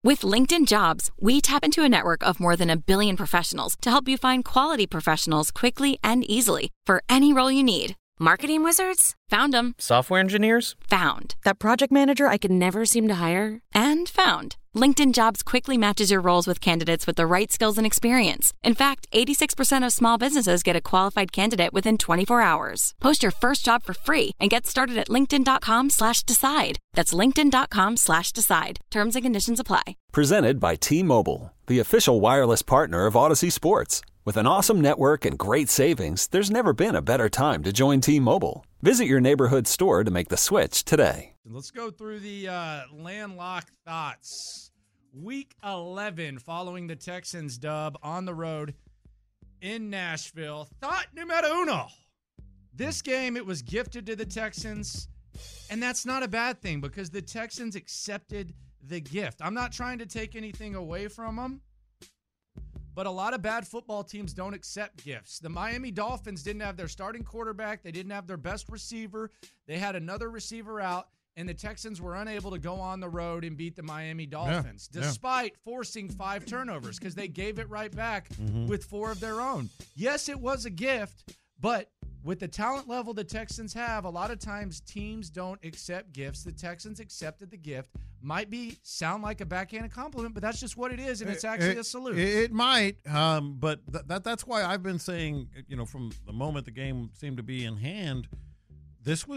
With LinkedIn Jobs, we tap into a network of more than 1 billion professionals to help you find quality professionals quickly and easily for any role you need. Marketing wizards? Found them. Software engineers? Found. That project manager I could never seem to hire? And found. LinkedIn Jobs quickly matches your roles with candidates with the right skills and experience. In fact, 86% of small businesses get a qualified candidate within 24 hours. Post your first job for free and get started at linkedin.com/decide. That's linkedin.com/decide. Terms and conditions apply. Presented by T-Mobile, the official wireless partner of Odyssey Sports. With an awesome network and great savings, there's never been a better time to join T-Mobile. Visit your neighborhood store to make the switch today. Let's go through the landlocked thoughts. Week 11 following the Texans dub on the road in Nashville. Thought numero uno. This game, it was gifted to the Texans, and that's not a bad thing because the Texans accepted the gift. I'm not trying to take anything away from them, but a lot of bad football teams don't accept gifts. The Miami Dolphins didn't have their starting quarterback. They didn't have their best receiver. They had another receiver out, and the Texans were unable to go on the road and beat the Miami Dolphins, despite forcing 5 turnovers because they gave it right back with 4 of their own. Yes, it was a gift, but with the talent level the Texans have, a lot of times teams don't accept gifts. The Texans accepted the gift. Might sound like a backhanded compliment, but that's just what it is, and it's actually a salute. It might, but that's why I've been saying, from the moment the game seemed to be in hand, it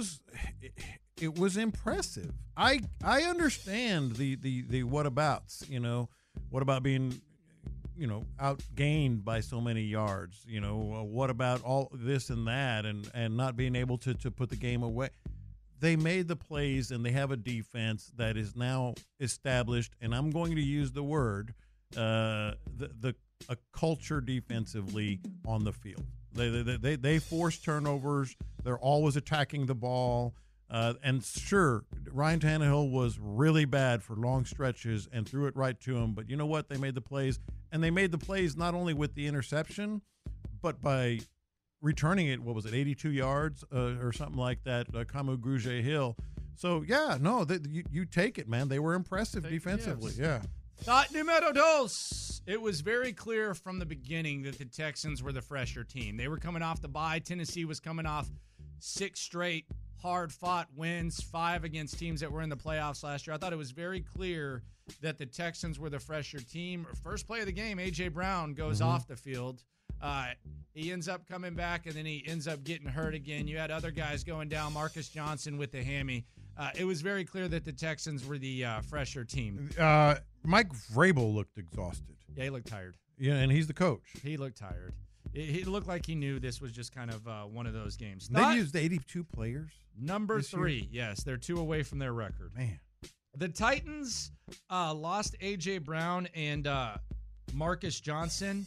was impressive. I understand the whatabouts. What about being outgained by so many yards? What about all this and that and not being able to put the game away? They made the plays, and they have a defense that is now established, and I'm going to use the word, a culture defensively on the field. They force turnovers. They're always attacking the ball. And sure, Ryan Tannehill was really bad for long stretches and threw it right to him. But you know what? They made the plays. And they made the plays not only with the interception, but by returning it, 82 yards or something like that, Kamu Grugier-Hill. So, you take it, man. They were impressive defensively. Yeah. Thought numero dos. It was very clear from the beginning that the Texans were the fresher team. They were coming off the bye. Tennessee was coming off 6 straight hard-fought wins, 5 against teams that were in the playoffs last year. I thought it was very clear that the Texans were the fresher team. First play of the game, A.J. Brown goes off the field. He ends up coming back, and then he ends up getting hurt again. You had other guys going down, Marcus Johnson with the hammy. It was very clear that the Texans were the fresher team. Mike Vrabel looked exhausted. Yeah, he looked tired. Yeah, and he's the coach. He looked tired. He looked like he knew this was just kind of one of those games. They used 82 players? Number 3, yes. They're 2 away from their record. Man. The Titans lost A.J. Brown and Marcus Johnson.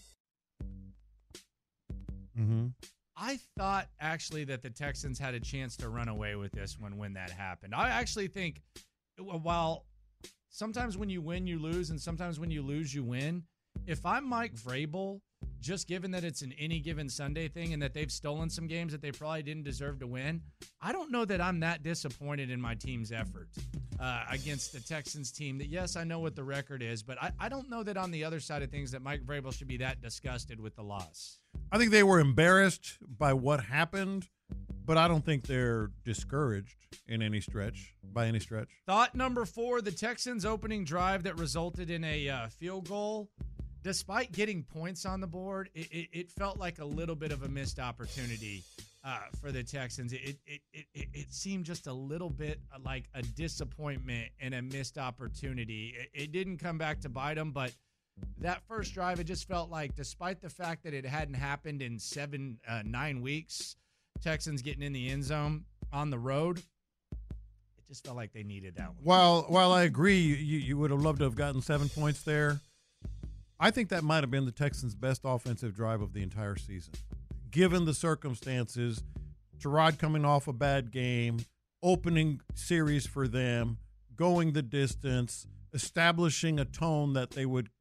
Mm-hmm. I thought actually that the Texans had a chance to run away with this one when that happened. I actually think while sometimes when you win, you lose, and sometimes when you lose, you win. If I'm Mike Vrabel, just given that it's an any given Sunday thing and that they've stolen some games that they probably didn't deserve to win, I don't know that I'm that disappointed in my team's effort against the Texans team. That, yes, I know what the record is, but I don't know that on the other side of things that Mike Vrabel should be that disgusted with the loss. I think they were embarrassed by what happened, but I don't think they're discouraged by any stretch. Thought number 4, the Texans' opening drive that resulted in a field goal. Despite getting points on the board, it felt like a little bit of a missed opportunity for the Texans. It seemed just a little bit like a disappointment and a missed opportunity. It didn't come back to bite them, but that first drive, it just felt like, despite the fact that it hadn't happened in 9 weeks, Texans getting in the end zone on the road, it just felt like they needed that one. While I agree, you would have loved to have gotten 7 points there. I think that might have been the Texans' best offensive drive of the entire season. Given the circumstances, Tyrod coming off a bad game, opening series for them, going the distance, establishing a tone that they would,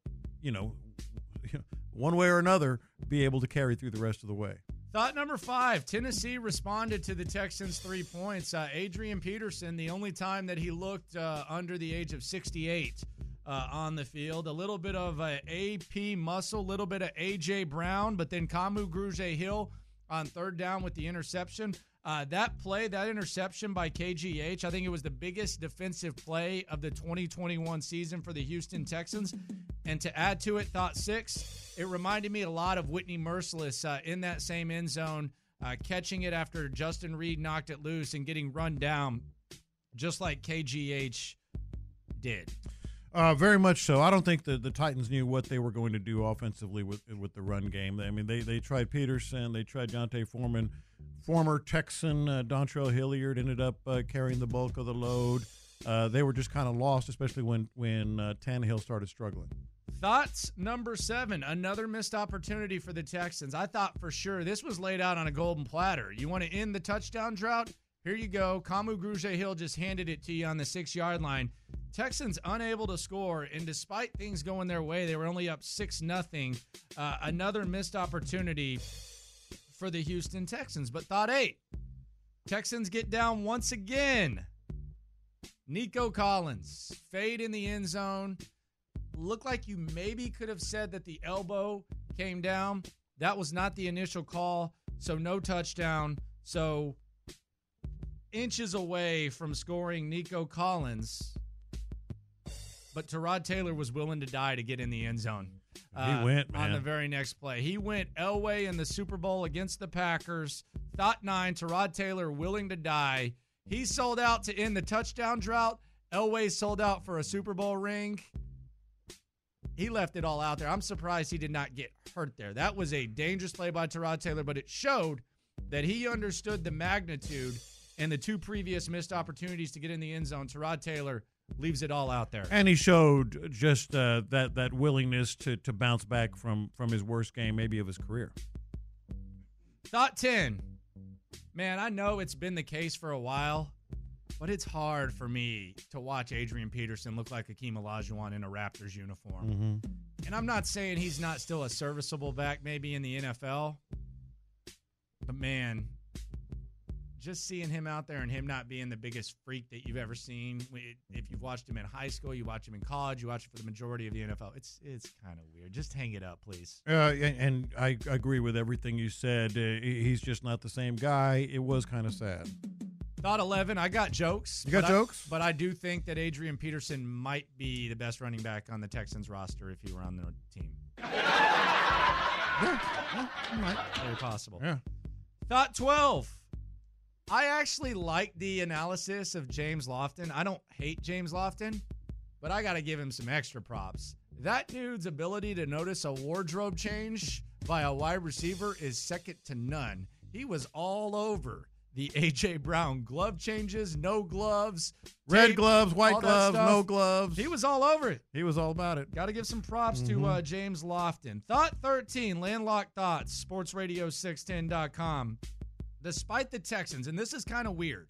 one way or another, be able to carry through the rest of the way. Thought number 5, Tennessee responded to the Texans' 3 points. Adrian Peterson, the only time that he looked under the age of 68 on the field. A little bit of AP muscle, a little bit of A.J. Brown, but then Kamu Grugier-Hill on third down with the interception. That interception by KGH, I think it was the biggest defensive play of the 2021 season for the Houston Texans. And to add to it, thought 6, it reminded me a lot of Whitney Merciless in that same end zone, catching it after Justin Reed knocked it loose and getting run down just like KGH did. Very much so. I don't think the Titans knew what they were going to do offensively with the run game. I mean, they tried Peterson, they tried Jonte Foreman, former Texan Dontrell Hilliard ended up carrying the bulk of the load. They were just kind of lost, especially when Tannehill started struggling. Thoughts number 7, another missed opportunity for the Texans. I thought for sure this was laid out on a golden platter. You want to end the touchdown drought? Here you go. Kamu Grugier-Hill just handed it to you on the 6-yard line. Texans unable to score, and despite things going their way, they were only up 6-0. Another missed opportunity for the Houston Texans. But thought 8, Texans get down once again. Nico Collins, fade in the end zone. Looked like you maybe could have said that the elbow came down. That was not the initial call, so no touchdown. So inches away from scoring Nico Collins, but Tyrod Taylor was willing to die to get in the end zone. He went, man. On the very next play. He went Elway in the Super Bowl against the Packers. Thought 9, Tyrod Taylor willing to die. He sold out to end the touchdown drought. Elway sold out for a Super Bowl ring. He left it all out there. I'm surprised he did not get hurt there. That was a dangerous play by Tyrod Taylor, but it showed that he understood the magnitude and the 2 previous missed opportunities to get in the end zone. Tyrod Taylor leaves it all out there. And he showed just that willingness to bounce back from his worst game maybe of his career. Thought 10. Man, I know it's been the case for a while, but it's hard for me to watch Adrian Peterson look like Hakeem Olajuwon in a Raptors uniform. Mm-hmm. And I'm not saying he's not still a serviceable back maybe in the NFL, but man, just seeing him out there and him not being the biggest freak that you've ever seen. If you've watched him in high school, you watch him in college, you watch him for the majority of the NFL. It's kind of weird. Just hang it up, please. And I agree with everything you said. He's just not the same guy. It was kind of sad. Thought 11. I got jokes. You got jokes? But I do think that Adrian Peterson might be the best running back on the Texans roster if he were on their team. Yeah, he might. Very possible. Yeah. Thought 12. I actually like the analysis of James Lofton. I don't hate James Lofton, but I got to give him some extra props. That dude's ability to notice a wardrobe change by a wide receiver is second to none. He was all over the A.J. Brown glove changes, no gloves. Red tape, gloves, white gloves, no gloves. He was all over it. He was all about it. Got to give some props to James Lofton. Thought 13, Landlocked Thoughts, sportsradio610.com. Despite the Texans, and this is kind of weird,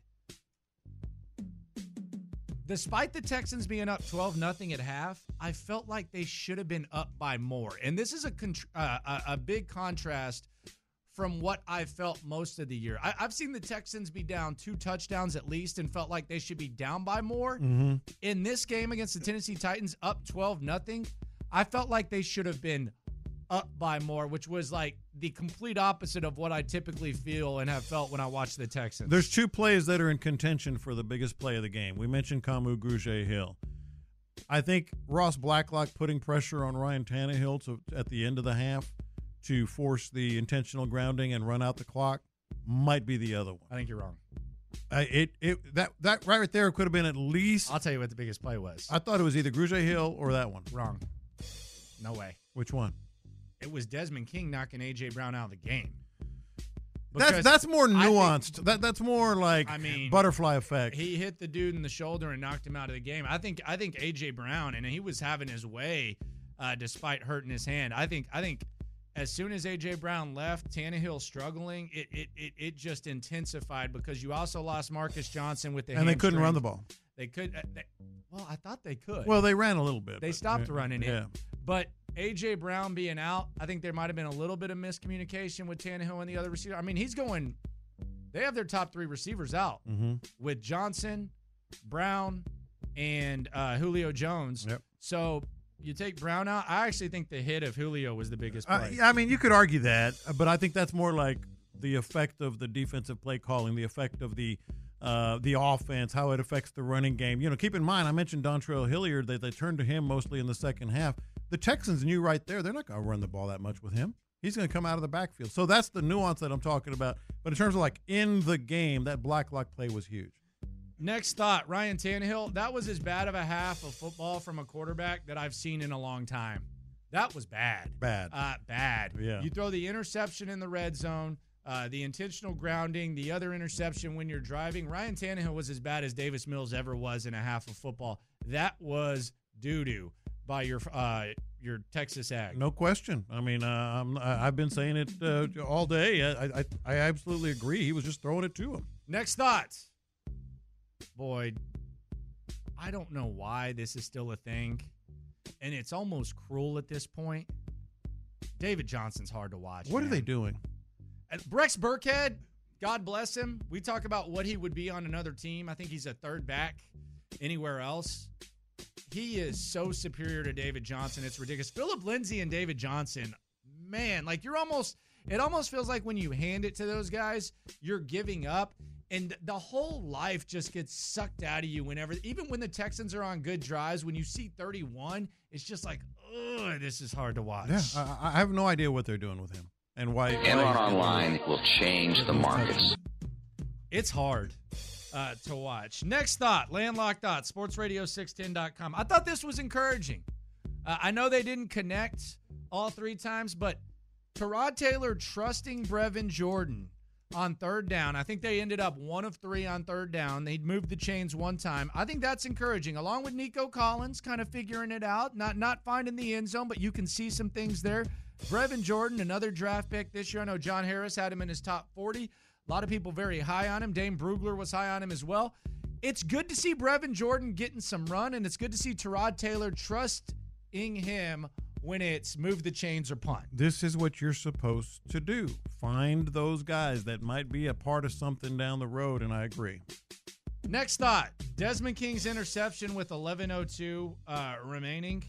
despite the Texans being up 12-0 at half, I felt like they should have been up by more. And this is a big contrast from what I felt most of the year. I've seen the Texans be down 2 touchdowns at least and felt like they should be down by more. Mm-hmm. In this game against the Tennessee Titans, up 12-0, I felt like they should have been up by more, which was like the complete opposite of what I typically feel and have felt when I watch the Texans. There's 2 plays that are in contention for the biggest play of the game. We mentioned Kamu Grugier-Hill. I think Ross Blacklock putting pressure on Ryan Tannehill at the end of the half to force the intentional grounding and run out the clock might be the other one. I think you're wrong. That right there could have been at least. I'll tell you what the biggest play was. I thought it was either Grugier-Hill or that one. Wrong. No way. Which one? It was Desmond King knocking A.J. Brown out of the game. That's more nuanced. That's more like butterfly effect. He hit the dude in the shoulder and knocked him out of the game. I think A.J. Brown, and he was having his way despite hurting his hand. I think as soon as A.J. Brown left, Tannehill struggling, it just intensified because you also lost Marcus Johnson with the and they couldn't run the ball. They could. Well, I thought they could. Well, they ran a little bit. They stopped running it. Yeah. But A.J. Brown being out, I think there might have been a little bit of miscommunication with Tannehill and the other receiver. I mean, they have their top 3 receivers out with Johnson, Brown, and Julio Jones. Yep. So you take Brown out. I actually think the hit of Julio was the biggest play. I mean, you could argue that, but I think that's more like the effect of the defensive play calling, the effect of the offense, how it affects the running game. You know, keep in mind, I mentioned Dontrell Hilliard. They turned to him mostly in the second half. The Texans knew right there they're not going to run the ball that much with him. He's going to come out of the backfield. So that's the nuance that I'm talking about. But in terms of like in the game, that black lock play was huge. Next thought, Ryan Tannehill. That was as bad of a half of football from a quarterback that I've seen in a long time. That was bad. Bad. Yeah. You throw the interception in the red zone, the intentional grounding, the other interception when you're driving. Ryan Tannehill was as bad as Davis Mills ever was in a half of football. That was doo-doo by your Texas Ag. No question. I mean, I've been saying it all day. I absolutely agree. He was just throwing it to him. Next thought. Boy, I don't know why this is still a thing, and it's almost cruel at this point. David Johnson's hard to watch. What are they doing? Brex Burkhead, God bless him. We talk about what he would be on another team. I think he's a third back anywhere else. He is so superior to David Johnson. It's ridiculous. Phillip Lindsay and David Johnson, man, like it almost feels like when you hand it to those guys, you're giving up. And the whole life just gets sucked out of you whenever, even when the Texans are on good drives, when you see 31, it's just like, ugh, this is hard to watch. Yeah, I have no idea what they're doing with him and why. Enron Online will change the markets. It's hard to watch. Next thought, Landlocked Thought, sportsradio610.com. I thought this was encouraging. I know they didn't connect all three times, but Tyrod Taylor trusting Brevin Jordan on third down. I think they ended up 1 of 3 on third down. They moved the chains one time. I think that's encouraging, along with Nico Collins kind of figuring it out, not finding the end zone, but you can see some things there. Brevin Jordan, another draft pick this year. I know John Harris had him in his top 40. A lot of people very high on him. Dane Brugler was high on him as well. It's good to see Brevin Jordan getting some run, and it's good to see Tyrod Taylor trusting him when it's move the chains or punt. This is what you're supposed to do. Find those guys that might be a part of something down the road, and I agree. Next thought, Desmond King's interception with 11:02 remaining.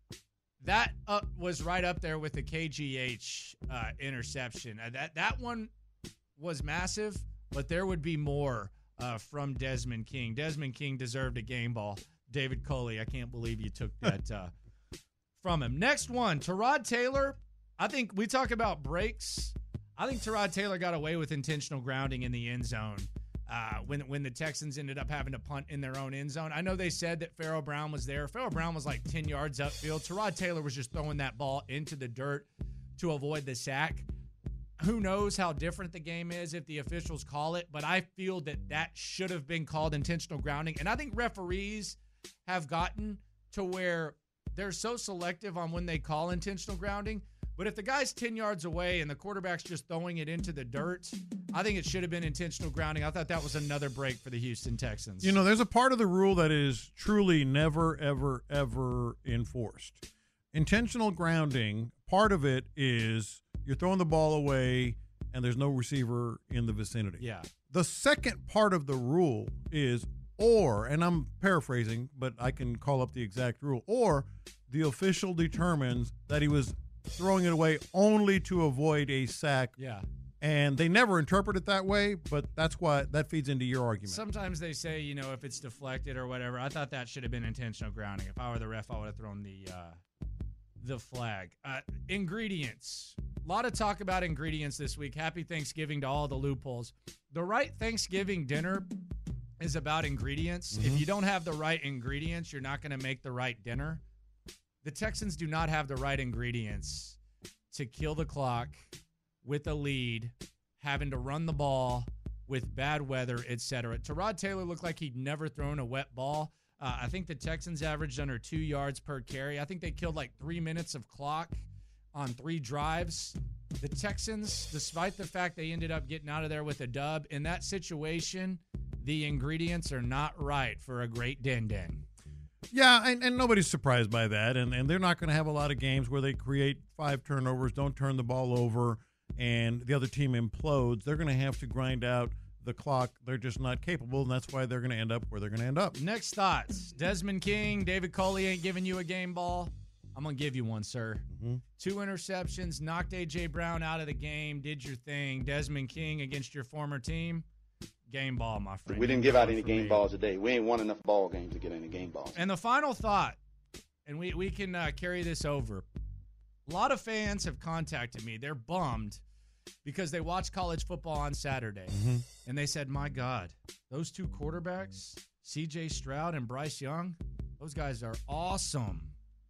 That was right up there with the KGH interception. That one was massive, but there would be more from Desmond King. Desmond King deserved a game ball. David Coley, I can't believe you took that from him. Next one, Tyrod Taylor. I think we talk about breaks. I think Tyrod Taylor got away with intentional grounding in the end zone when the Texans ended up having to punt in their own end zone. I know they said that Pharaoh Brown was there. Pharaoh Brown was like 10 yards upfield. Tyrod Taylor was just throwing that ball into the dirt to avoid the sack. Who knows how different the game is if the officials call it, but I feel that should have been called intentional grounding. And I think referees have gotten to where they're so selective on when they call intentional grounding. But if the guy's 10 yards away and the quarterback's just throwing it into the dirt, I think it should have been intentional grounding. I thought that was another break for the Houston Texans. You know, there's a part of the rule that is truly never, ever, ever enforced. Intentional grounding, part of it is you're throwing the ball away and there's no receiver in the vicinity. Yeah. The second part of the rule is or, and I'm paraphrasing, but I can call up the exact rule, or the official determines that he was throwing it away only to avoid a sack. Yeah. And they never interpret it that way, but that's why that feeds into your argument. Sometimes they say, you know, if it's deflected or whatever. I thought that should have been intentional grounding. If I were the ref, I would have thrown the flag. Ingredients. A lot of talk about ingredients this week. Happy Thanksgiving to all the loopholes. The right Thanksgiving dinner is about ingredients. Mm-hmm. If you don't have the right ingredients, you're not going to make the right dinner. The Texans do not have the right ingredients to kill the clock with a lead, having to run the ball with bad weather, etc. Tyrod Taylor looked like he'd never thrown a wet ball. I think the Texans averaged under 2 yards per carry. I think they killed like 3 minutes of clock on 3 drives. The Texans, despite the fact they ended up getting out of there with a dub, in that situation, the ingredients are not right for a great din-din. Yeah, and nobody's surprised by that. And they're not going to have a lot of games where they create 5 turnovers, don't turn the ball over, and the other team implodes. They're going to have to grind out the clock. They're just not capable, and that's why they're going to end up where they're going to end up. Next thoughts. Desmond King, David Coley ain't giving you a game ball. I'm going to give you one, sir. 2 interceptions, knocked A.J. Brown out of the game, did your thing. Desmond King against your former team, game ball, my friend. We didn't give out any game balls today. We ain't won enough ball games to get any game balls. And the final thought, and we can carry this over. A lot of fans have contacted me. They're bummed because they watched college football on Saturday. And they said, my God, those 2 quarterbacks, C.J. Stroud and Bryce Young, those guys are awesome.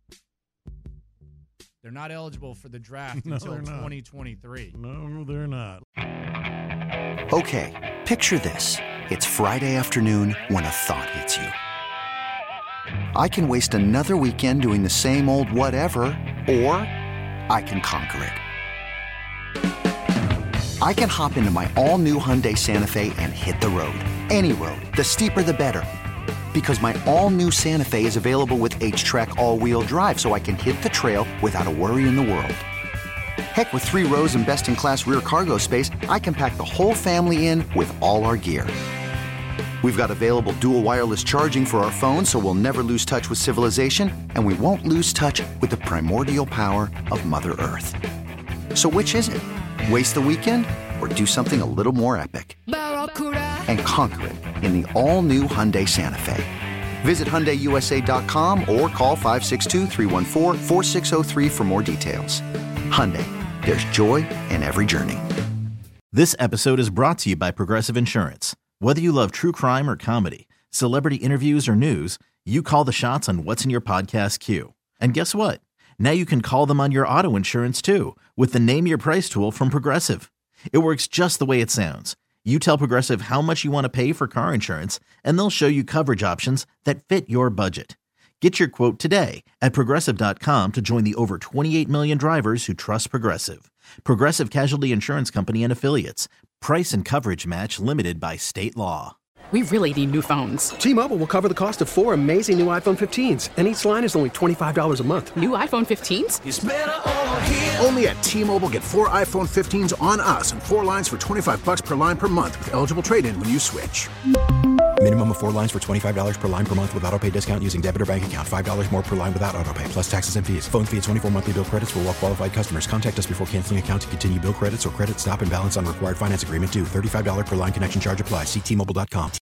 They're not eligible for the draft until 2023. No, they're not. Okay, picture this. It's Friday afternoon when a thought hits you. I can waste another weekend doing the same old whatever, or I can conquer it. I can hop into my all-new Hyundai Santa Fe and hit the road. Any road. The steeper, the better. Because my all-new Santa Fe is available with H-Track all-wheel drive, so I can hit the trail without a worry in the world. Heck, with 3 rows and best-in-class rear cargo space, I can pack the whole family in with all our gear. We've got available dual wireless charging for our phones, so we'll never lose touch with civilization, and we won't lose touch with the primordial power of Mother Earth. So which is it? Waste the weekend or do something a little more epic? And conquer it in the all-new Hyundai Santa Fe. Visit HyundaiUSA.com or call 562-314-4603 for more details. Hyundai, there's joy in every journey. This episode is brought to you by Progressive Insurance. Whether you love true crime or comedy, celebrity interviews or news, you call the shots on what's in your podcast queue. And guess what? Now you can call them on your auto insurance too with the Name Your Price tool from Progressive. It works just the way it sounds. You tell Progressive how much you want to pay for car insurance, and they'll show you coverage options that fit your budget. Get your quote today at Progressive.com to join the over 28 million drivers who trust Progressive. Progressive Casualty Insurance Company and Affiliates. Price and coverage match limited by state law. We really need new phones. T-Mobile will cover the cost of 4 amazing new iPhone 15s, and each line is only $25 a month. New iPhone 15s? It's better over here. Only at T-Mobile, get 4 iPhone 15s on us and 4 lines for $25 per line per month with eligible trade-in when you switch. Minimum of 4 lines for $25 per line per month with autopay discount using debit or bank account. $5 more per line without autopay, plus taxes and fees. Phone fee at 24 monthly bill credits for well-qualified customers. Contact us before canceling account to continue bill credits or credit stop and balance on required finance agreement due. $35 per line connection charge applies. See T-Mobile.com.